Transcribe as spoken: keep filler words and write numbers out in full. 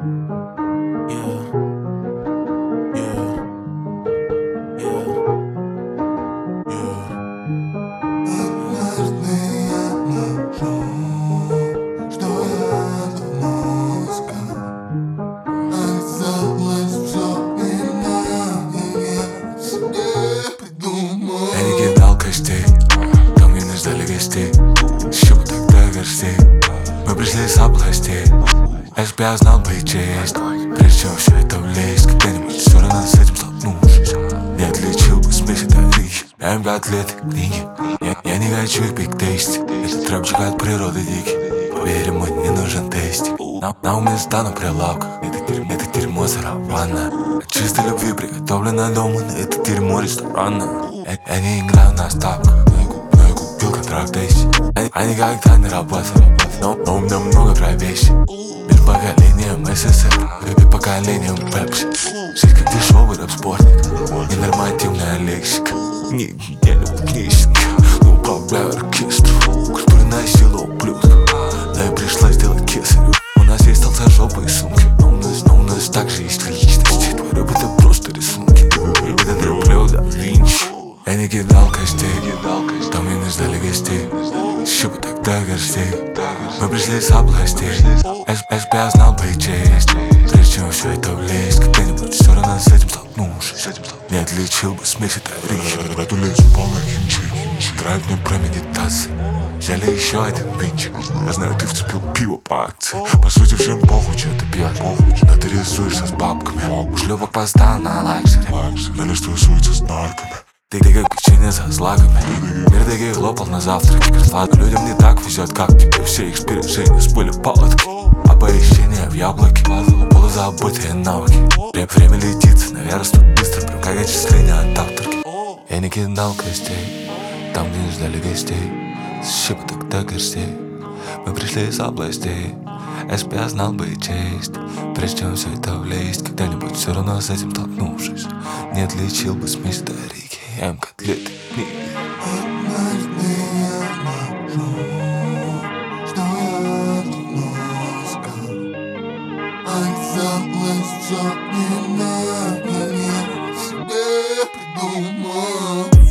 Там, где нас ждали гостей, еще бы тогда горстей. Мы пришли с областей, если б я знал бы и честь. Прежде чем все это влезть, когда-нибудь все равно с этим столкнувшись, не отличил бы смесь от орехи. Я им котлеты, книги, я, я не хочу их биг-тейсти. Этот рэпчик от природы дикий, поверь, ему не нужен тестик. На, на уме стану прилавка, это, это дерьмо сарафана. От чистой любви приготовлено дома, но это дерьмо ресторанно. Я, я не играю на ставках, но я, куп, но я купил контракт Дейси. Я, я никогда не работал, но, но у меня много профессий. Между поколением СССР и поколением Пепси. Жизнь как дешевый рэп-спортник, ненормативная лексика. Не, не люблю книжки, но управляю оркестром. Культурная сила ублюдка, но я пришла сделать кесарю. У нас есть толстожопы и сумки, но у нас, но у нас также есть личности. Твой рэп это просто рисунки, это треплю да винч. Я не кидал костей, там и не ждали гостей, еще бы тогда горстей. Мы пришли с областей, если бы я знал бы и честь. Прежде чем все это влезть, когда-нибудь все равно с этим столкнувшись, не отличил бы смесь от орехи. В эту лесу полно химчи, играет мне про медитации. Взяли еще один винчик, я знаю, ты вцепил пиво по акции. По сути, всем похуй, что ты пьешь, но ты рисуешься с бабками. Шлюпок поставил на лакшери, на лист рисуется с нарками. Ты, ты как печенье за злаками. Мир таких лопал на завтраке. Ладно, людям не так везет, как тебе. Все их сбережения спыли палатки, оповещения в яблоке, полузабытые навыки. Время летит, наверное, растут быстро, прям как отчисления от авторки. Я не кидал костей, там, где не ждали гостей, еще бы тогда горстей. Мы пришли из областей, если бы я знал бы и честь. Прежде чем все это влезть, когда-нибудь все равно с этим столкнувшись, не отличил бы смесь от орехи. Я им котлеты, книги. Однажды я нахожу, что я давно искал. Оказалось, все не надо, я себе придумал.